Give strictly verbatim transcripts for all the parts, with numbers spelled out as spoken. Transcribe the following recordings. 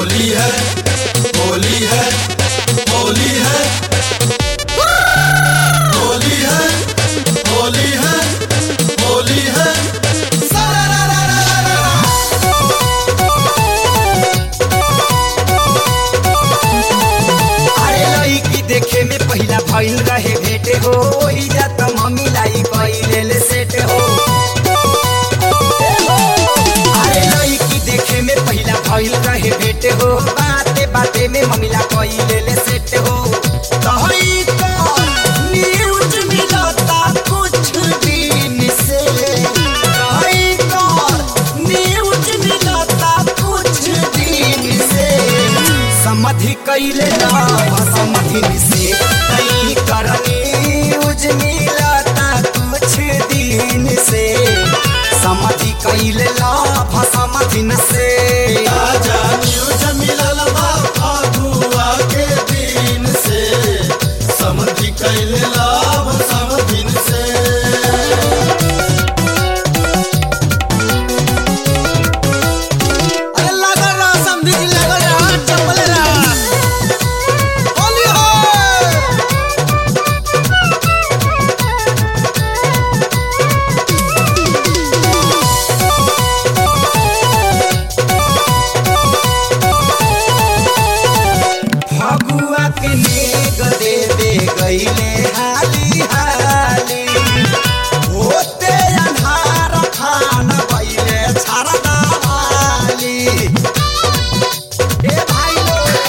होली है होली है होली है होली है होली है होली है अरे लईकी देखे में पहिला भइल रहे भेटे हो ओही जात मम्मी लाई कइले सेट हो। अरे लईकी देखे में पहिला भइल रहे भेटे हो बाते बाते में मम्मी ला कइले सेट हो। तहई तो न्यूज मिलता कुछ दिन से तहई तो न्यूज मिलता कुछ दिन से समधि कइले ना समधि से कई करनी उज मिलता कुछ दिन से समधि कइले ना समधि से आजा न्यूज मिलल बा फागुआ के दिन से समधि कइले लाभ समधिन से। अरे लागल रहा समधि जी लागल रहा चप्पल रहा होली हो। फगुआ के नेग देवे गईले हाली हाली होते अन्हार खान भइले छरदा वाली। ए भाई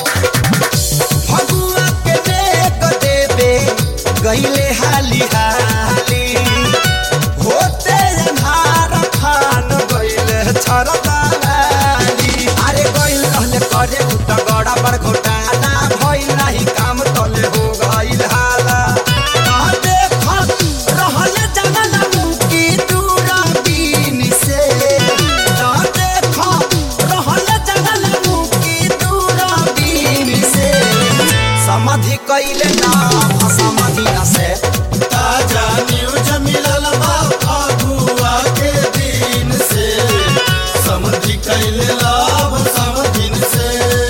फगुआ के नेग देवे गईले हाली हाली होते अन्हार खान भइले छरदा वाली। अरे गइल रहले करे उत गड़ा पर घोटाला भइल नाही काम तले हो गइल हाला। आ देखत रहले जंगल मुकी दूरा बीन से आ देखत रहले जंगल मुकी दूरा बीन से समधि कइले ना समधि ना से ताजा न्यूज मिलल बा फागुआ के दिन से समधि कइले लाभ समधिन से।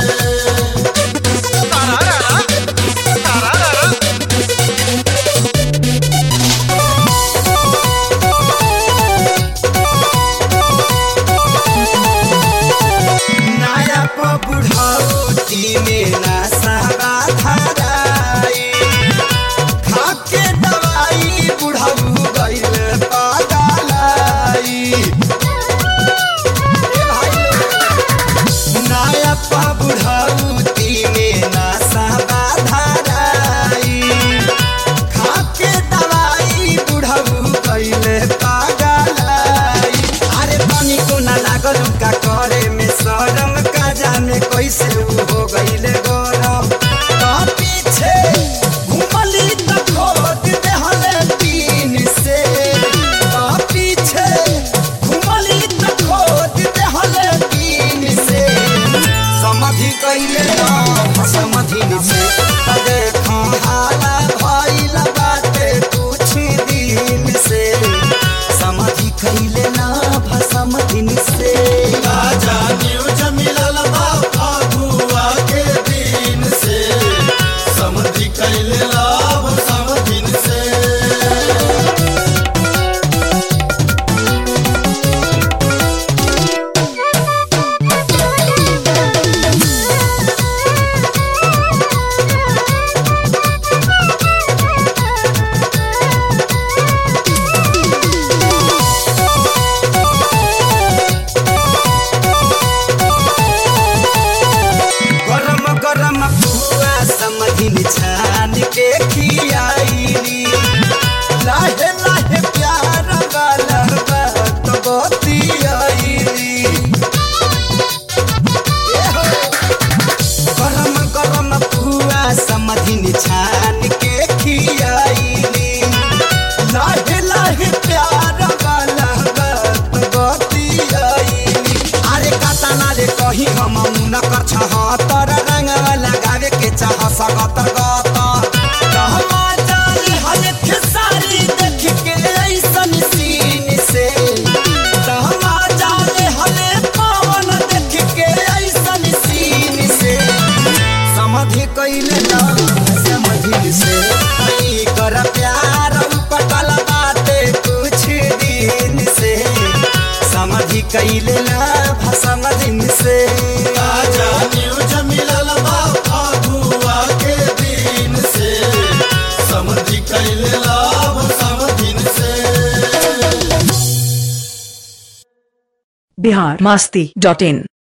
नया बुढ़ौती में नशा धराई खाके दवाई बुढ़ऊ गइल पागलाई। ए भाई नया बुढ़ौती में नशा धराई खाके दवाई बुढ़ऊ गइल पागलाई। अरे पानी को ना लागल का करे में शरम का जाने कैसे उ हो गइले गरम। का पीछे घुमली त खोद देहले तीन से का पीछे घुमली त खोद देहले तीन से समधि कइले ना समधि से देखा हाला भइल बाटे कुछ दिन से समधि कइले ना समधि से। ताजा न्यूज मिलल बा फागुआ के दिन से समधि कइले लाभ समधिन से। गरम गरम पुआ समधिन छान के खियाइली लाहे लाहे प्यार वाला बात बतियाइली। ए हो गरम गरम पुआ समधिन छान के खियाइली लाहे लाहे प्यार वाला बात बतियाइली। अरे कातना रे कही हम मुना कर छहतर रंग लगावे के चाह सकतर गतर कहवा जाने हले खेसारी देख के ऐसन सीन से कहवा जाने हले पवन देख के ऐसन सीन कैले ना समझी से ई कर प्यार पटल बाटे कुछ दिन से समझी कैले ना समझी से ताजा न्यूज मिलल बा अगुआ के दिन से समझी कैले लाभ समझिन से। बिहार मस्ती डॉट इन।